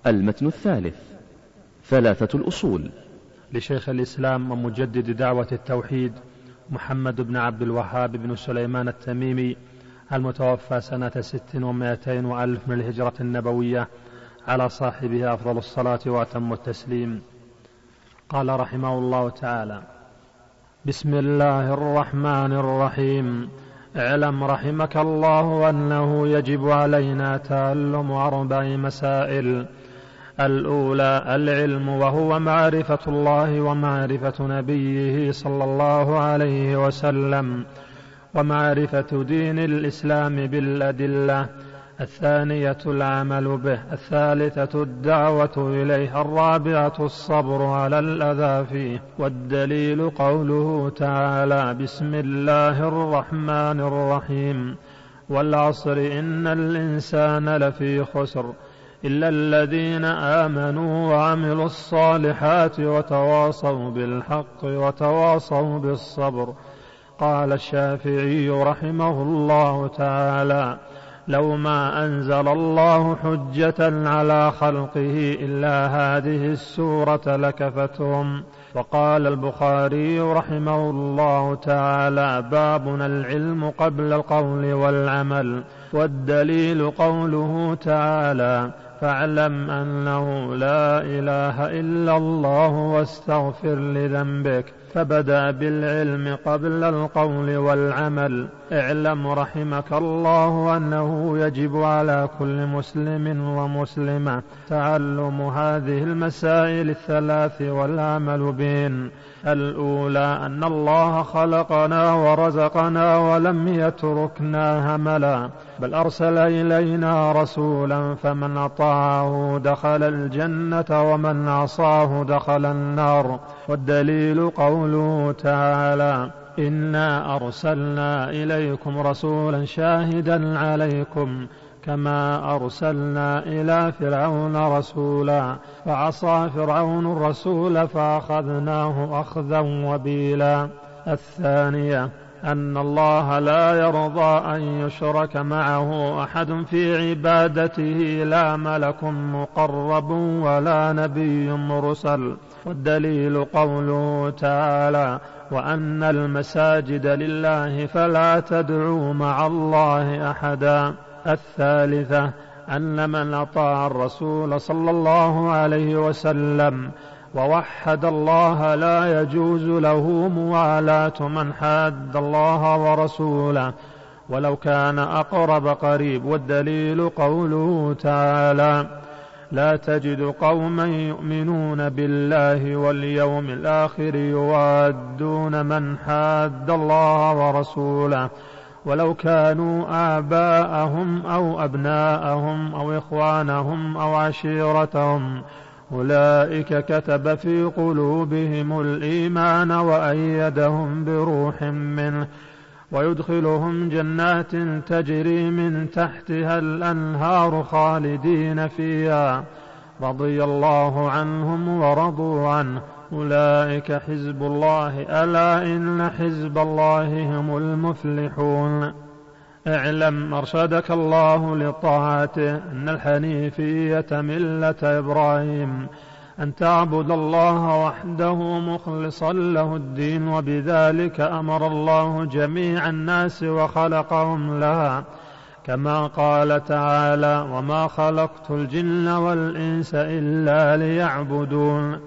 المتن الثالث: ثلاثة الأصول. لشيخ الإسلام ومجدد دعوة التوحيد محمد بن عبد الوهاب بن سليمان التميمي، المتوفى سنة 600 وألف من الهجرة النبوية، على صاحبه أفضل الصلاة وأتم التسليم. قال رحمه الله تعالى: بسم الله الرحمن الرحيم. اعلم رحمك الله أنه يجب علينا تعلم 4 مسائل. الأولى العلم، وهو معرفة الله ومعرفة نبيه صلى الله عليه وسلم، ومعرفة دين الإسلام بالأدلة. الثانية العمل به. الثالثة الدعوة إليه. الرابعة الصبر على الأذى فيه. والدليل قوله تعالى: بسم الله الرحمن الرحيم. والعصر إن الإنسان لفي خسر إلا الذين آمنوا وعملوا الصالحات وتواصوا بالحق وتواصوا بالصبر. قال الشافعي رحمه الله تعالى: لو ما أنزل الله حجة على خلقه إلا هذه السورة لكفتهم. وقال البخاري رحمه الله تعالى: بابنا العلم قبل القول والعمل. والدليل قوله تعالى: فاعلم أنه لا إله إلا الله واستغفر لذنبك. فبدأ بالعلم قبل القول والعمل. اعلم رحمك الله أنه يجب على كل مسلم ومسلمة تعلم هذه المسائل الثلاث والعمل بهن. الأولى أن الله خلقنا ورزقنا ولم يتركنا هملا، بل أرسل إلينا رسولا فمن أطاعه دخل الجنة ومن عصاه دخل النار. والدليل قوله تعالى: إنا أرسلنا إليكم رسولا شاهدا عليكم كما أرسلنا إلى فرعون رسولا فعصى فرعون الرسول فأخذناه أخذا وبيلا. الثانية أن الله لا يرضى أن يشرك معه أحد في عبادته، لا ملك مقرب ولا نبي مرسل. والدليل قوله تعالى: وأن المساجد لله فلا تدعوا مع الله أحدا. الثالثة أن من أطاع الرسول صلى الله عليه وسلم ووحد الله لا يجوز له موالاة من حاد الله ورسوله ولو كان أقرب قريب. والدليل قوله تعالى: لا تجد قوما يؤمنون بالله واليوم الآخر يوادون من حاد الله ورسوله ولو كانوا آباءهم أو أبناءهم أو إخوانهم أو عشيرتهم، أولئك كتب في قلوبهم الإيمان وأيدهم بروح منه ويدخلهم جنات تجري من تحتها الأنهار خالدين فيها، رضي الله عنهم ورضوا عنه، أولئك حزب الله، ألا إن حزب الله هم المفلحون. اعلم أرشدك الله لطاعته أن الحنيفية ملة إبراهيم، أن تعبد الله وحده مخلصا له الدين، وبذلك أمر الله جميع الناس وخلقهم لها، كما قال تعالى: وما خلقت الجن والإنس إلا ليعبدون.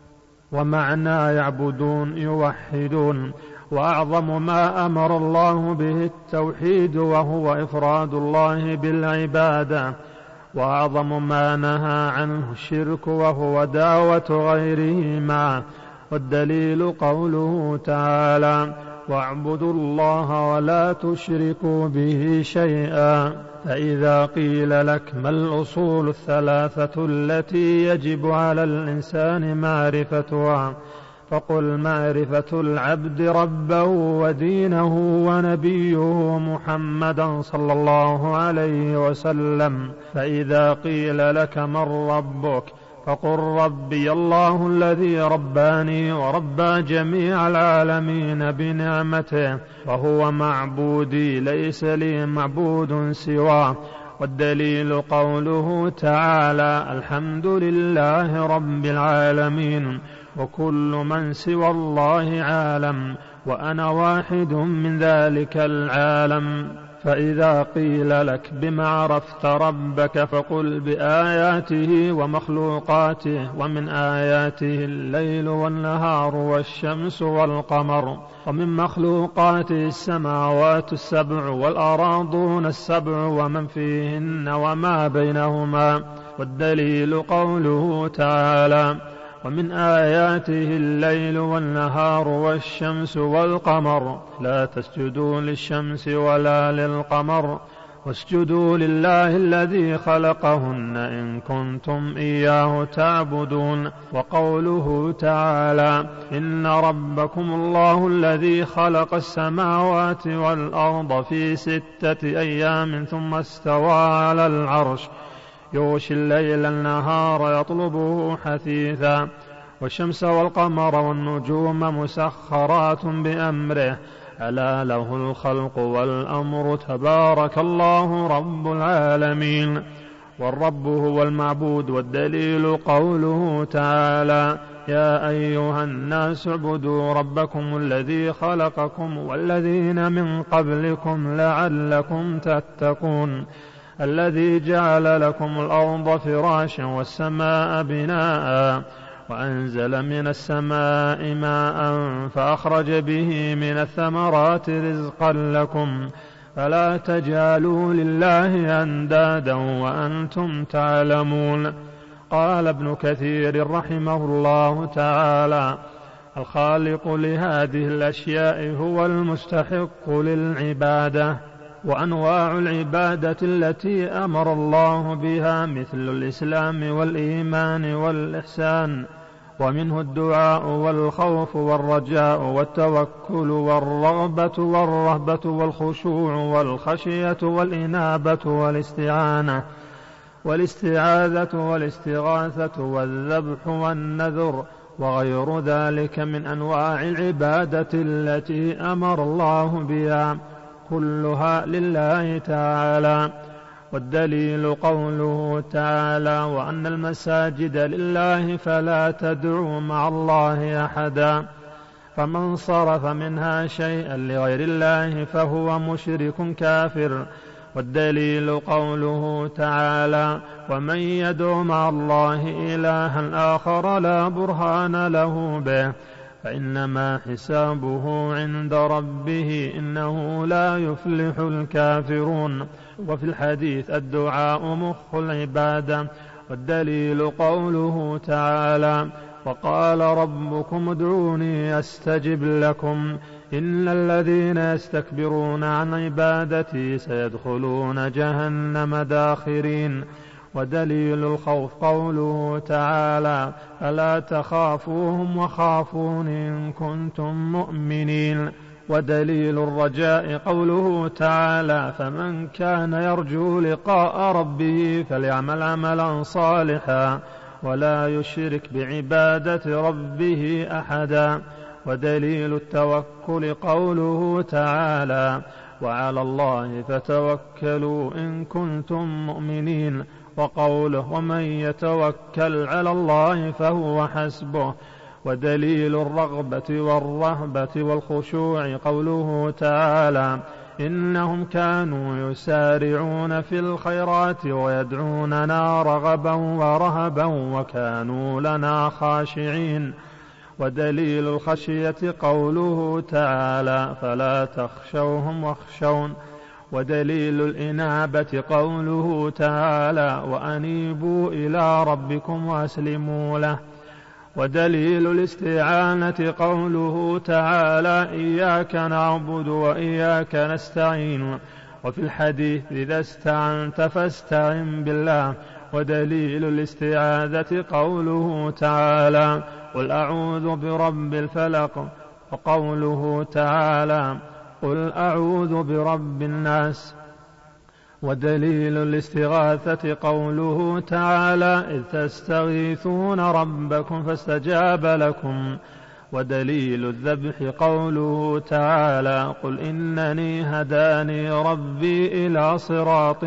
ومعنى يعبدون يوحدون. وأعظم ما أمر الله به التوحيد وهو إفراد الله بالعبادة، وأعظم ما نهى عنه الشرك وهو دعوة غيره معه. والدليل قوله تعالى: واعبدوا الله ولا تشركوا به شيئا. فإذا قيل لك ما الأصول الثلاثة التي يجب على الإنسان معرفتها، فقل: معرفة العبد ربه ودينه ونبيه محمدا صلى الله عليه وسلم. فإذا قيل لك من ربك، فقل: ربي الله الذي رباني وربى جميع العالمين بنعمته، وهو معبودي ليس لي معبود سواه، والدليل قوله تعالى: الحمد لله رب العالمين، وكل من سوى الله عالم، وأنا واحد من ذلك العالم. فإذا قيل لك بما عرفت ربك فقل: بآياته ومخلوقاته، ومن آياته الليل والنهار والشمس والقمر، ومن مخلوقاته السماوات السبع والأراضون السبع ومن فيهن وما بينهما. والدليل قوله تعالى: ومن آياته الليل والنهار والشمس والقمر، لا تسجدوا للشمس ولا للقمر واسجدوا لله الذي خلقهن إن كنتم إياه تعبدون. وقوله تعالى: إن ربكم الله الذي خلق السماوات والأرض في 6 أيام ثم استوى على العرش، يغشي الليل النهار يطلبه حثيثا، والشمس والقمر والنجوم مسخرات بأمره، ألا له الخلق والأمر، تبارك الله رب العالمين. والرب هو المعبود. والدليل قوله تعالى: يا أيها الناس اعبدوا ربكم الذي خلقكم والذين من قبلكم لعلكم تتقون، الذي جعل لكم الأرض فراشا والسماء بناء، وأنزل من السماء ماء فأخرج به من الثمرات رزقا لكم، فلا تجعلوا لله أندادا وأنتم تعلمون. قال ابن كثير رحمه الله تعالى: الخالق لهذه الأشياء هو المستحق للعبادة. وأنواع العبادة التي أمر الله بها مثل الإسلام والإيمان والإحسان، ومنه الدعاء والخوف والرجاء والتوكل والرغبة والرهبة والخشوع والخشية والإنابة والاستعاذة والاستغاثة والذبح والنذر وغير ذلك من أنواع العبادة التي أمر الله بها، كلها لله تعالى. والدليل قوله تعالى: وأن المساجد لله فلا تدعوا مع الله أحدا، فمن صرف منها شيئا لغير الله فهو مشرك كافر. والدليل قوله تعالى: ومن يدع مع الله إلها آخر لا برهان له به فإنما حسابه عند ربه إنه لا يفلح الكافرون. وفي الحديث: الدعاء مخ العبادة. والدليل قوله تعالى: وقال ربكم ادعوني أستجب لكم إن الذين يستكبرون عن عبادتي سيدخلون جهنم داخرين. ودليل الخوف قوله تعالى: فلا تخافوهم وخافون إن كنتم مؤمنين. ودليل الرجاء قوله تعالى: فمن كان يرجو لقاء ربه فليعمل عملا صالحا ولا يشرك بعبادة ربه أحدا. ودليل التوكل قوله تعالى: وعلى الله فتوكلوا إن كنتم مؤمنين. وقوله: ومن يتوكل على الله فهو حسبه. ودليل الرغبة والرهبة والخشوع قوله تعالى: إنهم كانوا يسارعون في الخيرات ويدعوننا رغبا ورهبا وكانوا لنا خاشعين. ودليل الخشية قوله تعالى: فلا تخشوهم واخشون. ودليل الإنابة قوله تعالى: وأنيبوا إلى ربكم وأسلموا له. ودليل الاستعانة قوله تعالى: إياك نعبد وإياك نستعين. وفي الحديث: إذا استعنت فاستعن بالله. ودليل الاستعاذة قوله تعالى: قل أعوذ برب الفلق. وقوله تعالى: قل أعوذ برب الناس. ودليل الاستغاثة قوله تعالى: إذ تستغيثون ربكم فاستجاب لكم. ودليل الذبح قوله تعالى: قل إنني هداني ربي إلى صراط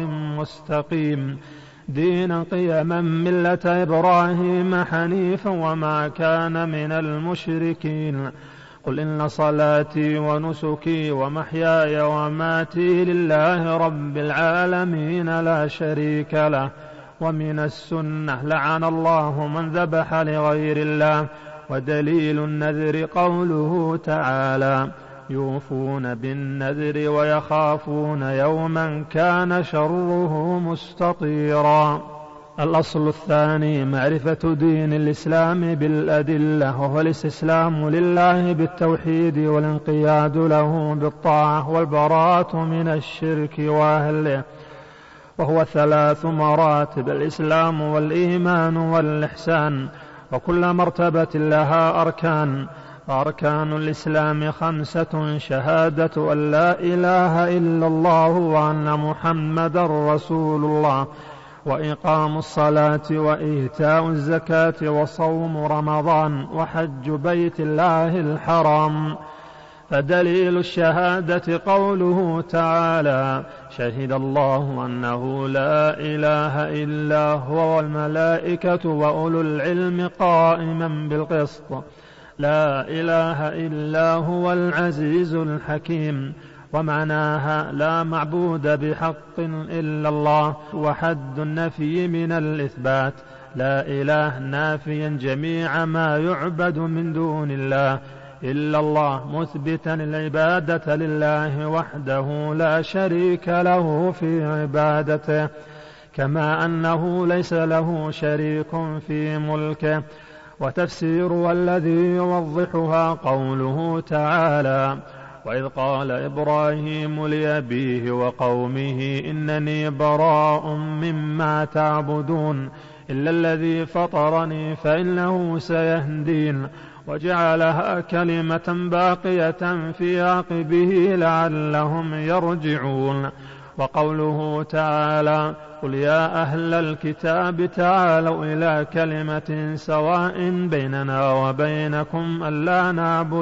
مستقيم دينا قيما ملة إبراهيم حنيفا وما كان من المشركين. قل إن صلاتي ونسكي ومحياي وماتي لله رب العالمين لا شريك له. ومن السنة: لعن الله من ذبح لغير الله. ودليل النذر قوله تعالى: يوفون بالنذر ويخافون يوما كان شره مستطيرا. الأصل الثاني: معرفة دين الإسلام بالأدلة، وهو الاستسلام لله بالتوحيد والانقياد له بالطاعة والبراءة من الشرك وأهله، وهو 3 مراتب: الإسلام والإيمان والإحسان، وكل مرتبة لها أركان. أركان الإسلام 5: شهادة أن لا إله إلا الله وأن محمدا رسول الله، وإقام الصلاة وإيتاء الزكاة وصوم رمضان وحج بيت الله الحرام. فدليل الشهادة قوله تعالى: شهد الله أنه لا إله إلا هو والملائكة وأولو العلم قائما بالقسط، لا إله إلا هو العزيز الحكيم. ومعناها: لا معبود بحق إلا الله. وحد النفي من الإثبات: لا إله نافيا جميع ما يعبد من دون الله إلا الله، مثبتا العبادة لله وحده لا شريك له في عبادته، كما أنه ليس له شريك في ملكه. وتفسيرها الذي يوضحها قوله تعالى: وإذ قال إبراهيم لأبيه وقومه إنني براء مما تعبدون إلا الذي فطرني فإنه سيهدين، وجعلها كلمة باقية في عقبه لعلهم يرجعون. وقوله تعالى: قل يا أهل الكتاب تعالوا إلى كلمة سواء بيننا وبينكم ألا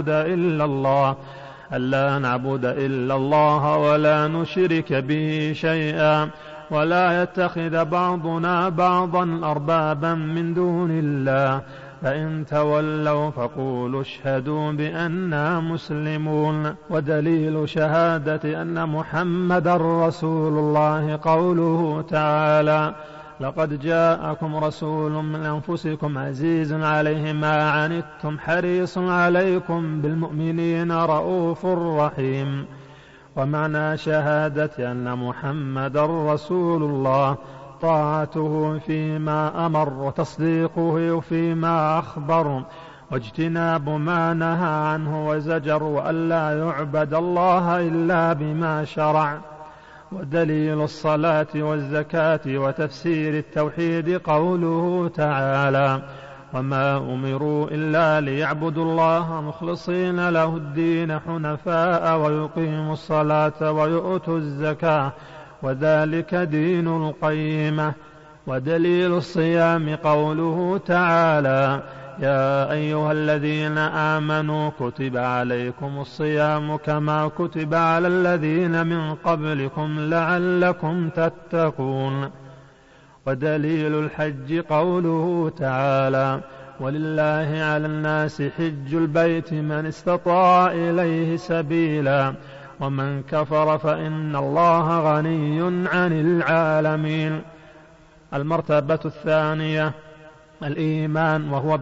نعبد إلا الله ولا نشرك به شيئا ولا يتخذ بعضنا بعضا أربابا من دون الله، فإن تولوا فقولوا اشهدوا بأننا مسلمون. ودليل شهادة أن محمدا رسول الله قوله تعالى: لقد جاءكم رسول من أنفسكم عزيز عليه ما عنتم حريص عليكم بالمؤمنين رؤوف رحيم. ومعنى شهادة أن محمدا رسول الله: طاعته فيما أمر وتصديقه فيما أخبر واجتناب ما نهى عنه وزجر، وأن لا يعبد الله إلا بما شرع. ودليل الصلاة والزكاة وتفسير التوحيد قوله تعالى: وما أمروا إلا ليعبدوا الله مخلصين له الدين حنفاء ويقيموا الصلاة ويؤتوا الزكاة وذلك دين القيمة. ودليل الصيام قوله تعالى: يا أيها الذين آمنوا كتب عليكم الصيام كما كتب على الذين من قبلكم لعلكم تتقون. ودليل الحج قوله تعالى: ولله على الناس حج البيت من استطاع إليه سبيلا ومن كفر فإن الله غني عن العالمين. المرتبة الثانية: الإيمان، وهو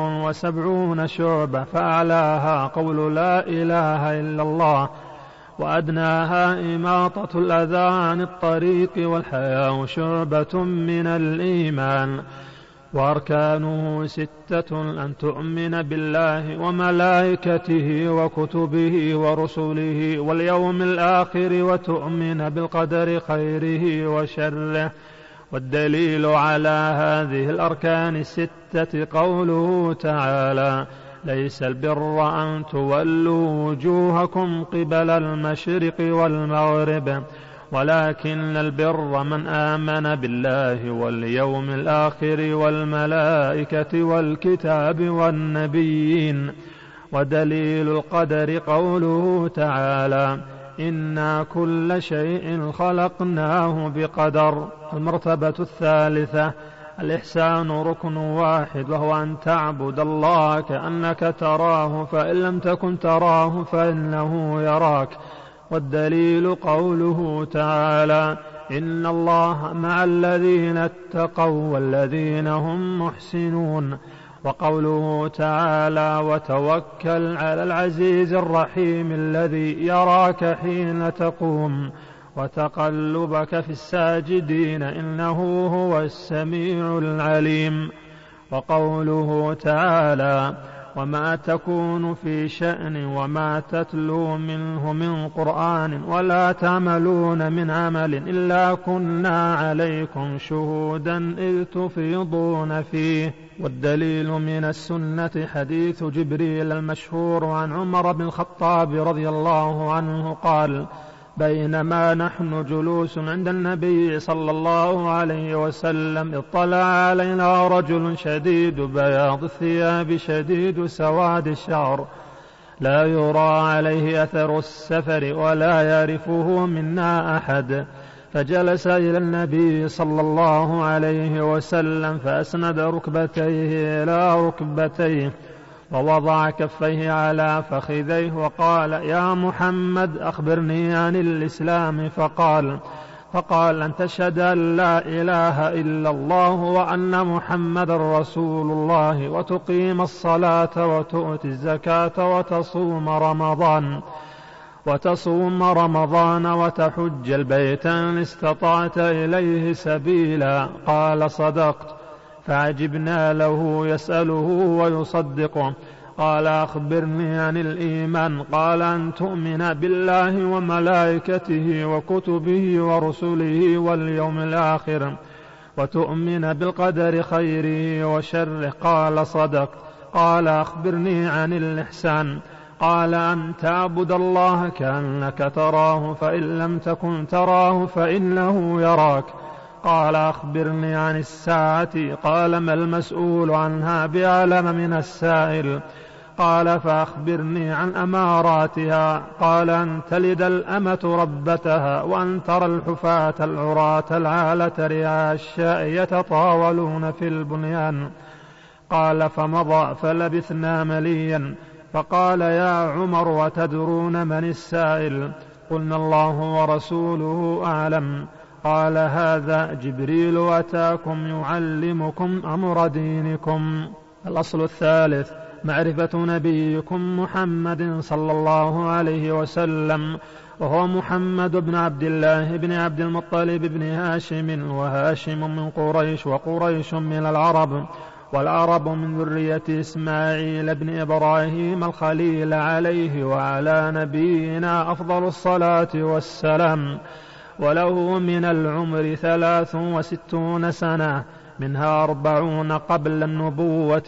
70 شعبة، فأعلاها قول لا إله إلا الله، وأدناها إماطة الأذى عن الطريق، والحياء شعبة من الإيمان. وأركانه 6: أن تؤمن بالله وملائكته وكتبه ورسله واليوم الآخر وتؤمن بالقدر خيره وشره. والدليل على هذه الأركان 6 قوله تعالى: ليس البر أن تولوا وجوهكم قبل المشرق والمغرب ولكن البر من آمن بالله واليوم الآخر والملائكة والكتاب والنبيين ودليل القدر قوله تعالى: إنا كل شيء خلقناه بقدر. المرتبة الثالثة: الإحسان ركن واحد، وهو أن تعبد الله كأنك تراه، فإن لم تكن تراه فإنه يراك. والدليل قوله تعالى: إن الله مع الذين اتقوا والذين هم محسنون. وقوله تعالى: وتوكل على العزيز الرحيم الذي يراك حين تقوم وتقلبك في الساجدين إنه هو السميع العليم. وقوله تعالى: وما تكون في شأن وما تتلو منه من قرآن ولا تعملون من عمل إلا كنا عليكم شهودا إذ تفيضون فيه. والدليل من السنة حديث جبريل المشهور عن عمر بن الخطاب رضي الله عنه قال: بينما نحن جلوس عند النبي صلى الله عليه وسلم اطلع علينا رجل شديد بياض الثياب شديد سواد الشعر لا يرى عليه أثر السفر ولا يعرفه منا أحد، فجلس إلى النبي صلى الله عليه وسلم فأسند ركبتيه إلى ركبتيه ووضع كفيه على فخذيه وقال: يا محمد أخبرني عن الإسلام. فقال: أن تشهد أن لا إله إلا الله وأن محمد رسول الله، وتقيم الصلاة وتؤتي الزكاة وتصوم رمضان وتحج البيت إن استطعت إليه سبيلا. قال: صدقت. فعجبنا له يسأله ويصدقه. قال: أخبرني عن الإيمان. قال: أن تؤمن بالله وملائكته وكتبه ورسله واليوم الآخر، وتؤمن بالقدر خيره وشره. قال: صدقت. قال: أخبرني عن الإحسان. قال: أن تعبد الله كأنك تراه، فإن لم تكن تراه فإنه يراك. قال: أخبرني عن الساعة. قال: ما المسؤول عنها بأعلم من السائل. قال: فأخبرني عن أماراتها. قال: أن تلد الأمة ربتها، وأن ترى الحفاة العراة العالة رعاء الشاء يتطاولون في البنيان. قال: فمضى فلبثنا مليا. فقال: يا عمر وتدرون من السائل؟ قلنا: الله ورسوله أعلم. قال: هذا جبريل أتاكم يعلمكم أمر دينكم. الأصل الثالث: معرفة نبيكم محمد صلى الله عليه وسلم، وهو محمد بن عبد الله بن عبد المطلب بن هاشم، وهاشم من قريش، وقريش من العرب، والعرب من ذرية إسماعيل بن إبراهيم الخليل عليه وعلى نبينا أفضل الصلاة والسلام. وله من العمر 63 سنة، منها 40 قبل النبوة،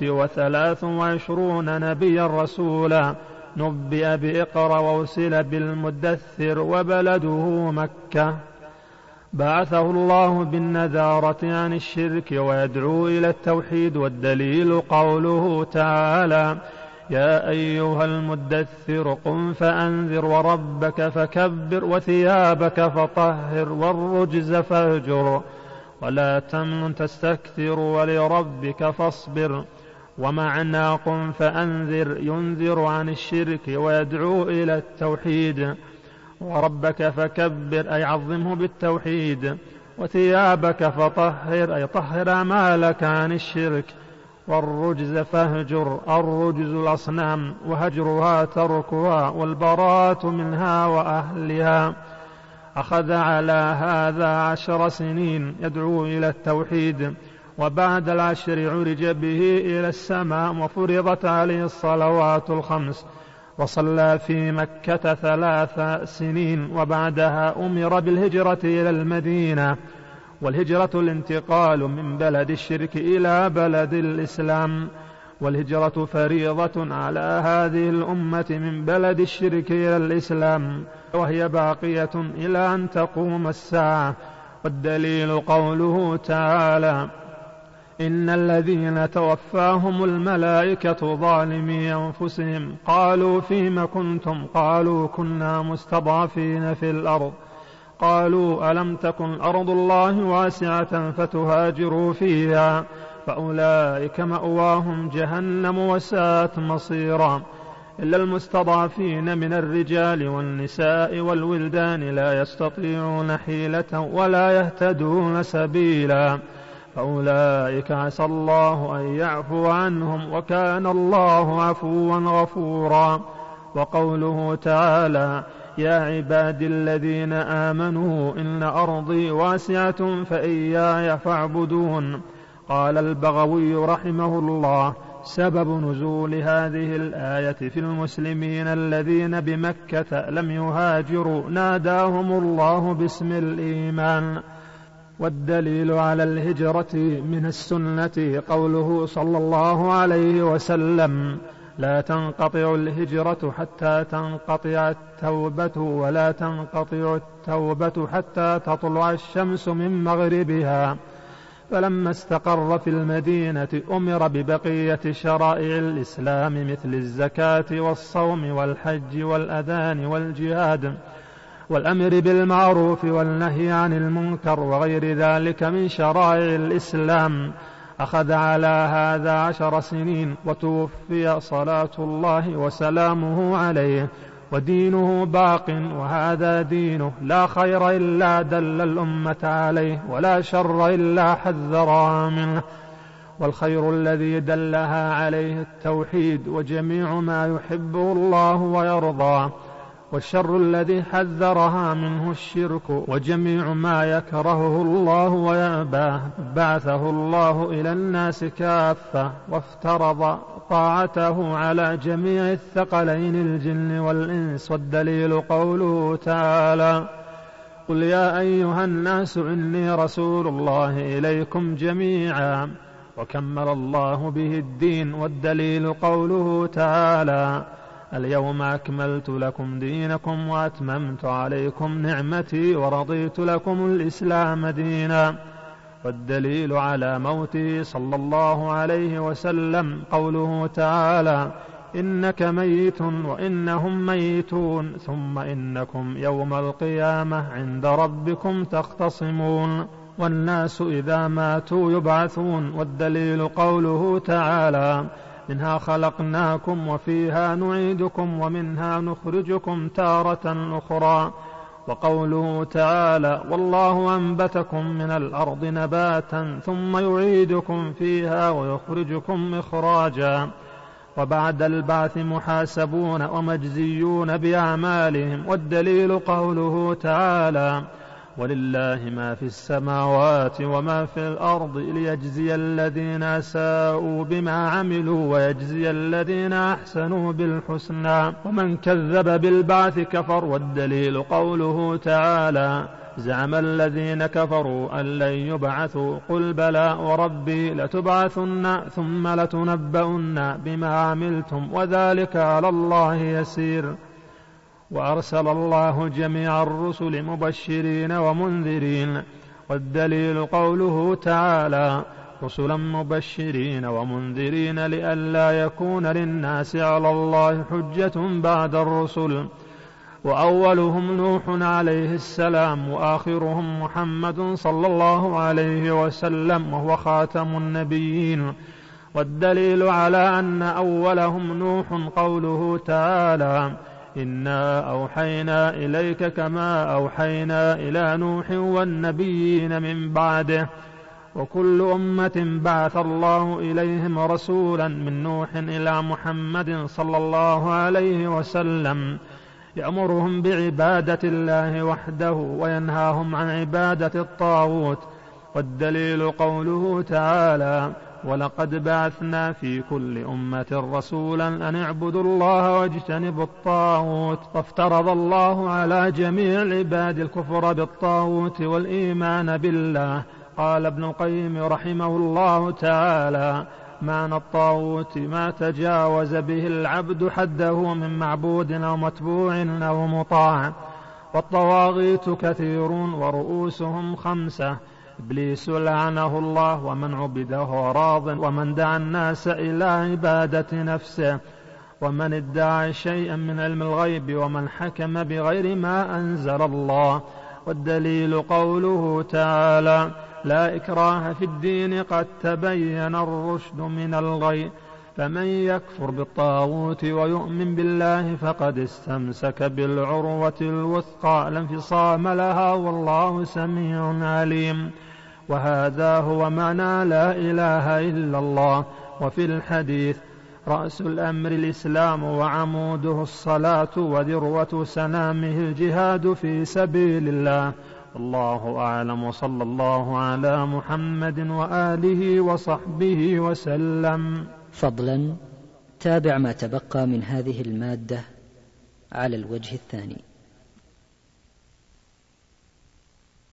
23 نبيا رسولا. نبئ بإقرأ وأرسل بالمدثر، وبلده مكة. بعثه الله بالنذارة عن الشرك ويدعو إلى التوحيد. والدليل قوله تعالى: يا أيها المدثر قم فأنذر وربك فكبر وثيابك فطهر والرجز فاهجر ولا تمنن تستكثر ولربك فاصبر. ومعنى قم فأنذر ينذر عن الشرك ويدعو إلى التوحيد، وربك فكبر أي عظمه بالتوحيد، وثيابك فطهر أي طهر أعمالك عن الشرك، والرجز فاهجر الرجز الأصنام وهجرها تركها والبراءة منها وأهلها. أخذ على هذا 10 سنين يدعو إلى التوحيد، وبعد 10 عرج به إلى السماء وفرضت عليه الصلوات 5، وصلى في مكة 3 سنين، وبعدها أمر بالهجرة إلى المدينة. والهجرة الانتقال من بلد الشرك إلى بلد الإسلام، والهجرة فريضة على هذه الأمة من بلد الشرك إلى الإسلام، وهي باقية إلى أن تقوم الساعة. والدليل قوله تعالى: إن الذين توفاهم الملائكة ظالمي أنفسهم قالوا فيم كنتم؟ قالوا كنا مستضعفين في الأرض. قالوا ألم تكن أرض الله واسعة فتهاجروا فيها فأولئك مأواهم جهنم وساءت مصيرا. إلا المستضعفين من الرجال والنساء والولدان لا يستطيعون حيلة ولا يهتدون سبيلا فأولئك عسى الله أن يعفو عنهم وكان الله عفوا غفورا. وقوله تعالى يا عبادي الذين آمنوا إن أرضي واسعة فإياي فاعبدون. قال البغوي رحمه الله سبب نزول هذه الآية في المسلمين الذين بمكة لم يهاجروا ناداهم الله باسم الإيمان. والدليل على الهجرة من السنة قوله صلى الله عليه وسلم لا تنقطع الهجرة حتى تنقطع التوبة ولا تنقطع التوبة حتى تطلع الشمس من مغربها. فلما استقر في المدينة أمر ببقية شرائع الإسلام مثل الزكاة والصوم والحج والأذان والجهاد والأمر بالمعروف والنهي عن المنكر وغير ذلك من شرائع الإسلام. أخذ على هذا 10 سنين وتوفي صلاة الله وسلامه عليه ودينه باق وهذا دينه لا خير إلا دل الأمة عليه ولا شر إلا حذرها منه. والخير الذي دلها عليه التوحيد وجميع ما يحبه الله ويرضاه والشر الذي حذرها منه الشرك وجميع ما يكرهه الله ويأباه. بعثه الله إلى الناس كافة وافترض طاعته على جميع الثقلين الجن والإنس. والدليل قوله تعالى قل يا أيها الناس إني رسول الله إليكم جميعا وكمل الله به الدين. والدليل قوله تعالى اليوم أكملت لكم دينكم وأتممت عليكم نعمتي ورضيت لكم الإسلام دينا. والدليل على موته صلى الله عليه وسلم قوله تعالى إنك ميت وإنهم ميتون ثم إنكم يوم القيامة عند ربكم تختصمون. والناس إذا ماتوا يبعثون. والدليل قوله تعالى منها خلقناكم وفيها نعيدكم ومنها نخرجكم تارة أخرى. وقوله تعالى والله أنبتكم من الأرض نباتا ثم يعيدكم فيها ويخرجكم إخراجا. وبعد البعث محاسبون ومجزيون بأعمالهم. والدليل قوله تعالى ولله ما في السماوات وما في الأرض ليجزي الذين أساءوا بما عملوا ويجزي الذين أحسنوا بالحسنى. ومن كذب بالبعث كفر. والدليل قوله تعالى زعم الذين كفروا أن لن يبعثوا قل بلى وربي لتبعثن ثم لتنبؤن بما عملتم وذلك على الله يسير. وأرسل الله جميع الرسل مبشرين ومنذرين. والدليل قوله تعالى رسلا مبشرين ومنذرين لئلا يكون للناس على الله حجة بعد الرسل. وأولهم نوح عليه السلام وآخرهم محمد صلى الله عليه وسلم وهو خاتم النبيين. والدليل على أن أولهم نوح قوله تعالى إنا أوحينا إليك كما أوحينا إلى نوح والنبيين من بعده. وكل أمة بعث الله إليهم رسولا من نوح إلى محمد صلى الله عليه وسلم يأمرهم بعبادة الله وحده وينهاهم عن عبادة الطاغوت. والدليل قوله تعالى ولقد بعثنا في كل أمة رسولا أن اعبدوا الله واجتنبوا الطاغوت. فافترض الله على جميع العباد الكفر بالطاغوت والإيمان بالله. قال ابن القيم رحمه الله تعالى معنى الطاغوت ما تجاوز به العبد حده من معبود أو متبوع أو مطاع. والطواغيت كثير ورؤوسهم 5 إبليس لعنه الله ومن عبده راض، ومن دعا الناس إلى عبادة نفسه، ومن ادعى شيئا من علم الغيب، ومن حكم بغير ما أنزل الله. والدليل قوله تعالى: لا إكراه في الدين قد تبين الرشد من الغي، فمن يكفر بالطاغوت ويؤمن بالله فقد استمسك بالعروة الوثقى لا انفصام لها، والله سميع عليم. وهذا هو معنى لا إله إلا الله. وفي الحديث: رأس الأمر الإسلام وعموده الصلاة وذروة سنامه الجهاد في سبيل الله. الله أعلم، وصلى الله على محمد وآله وصحبه وسلم. فضلا تابع ما تبقى من هذه المادة على الوجه الثاني.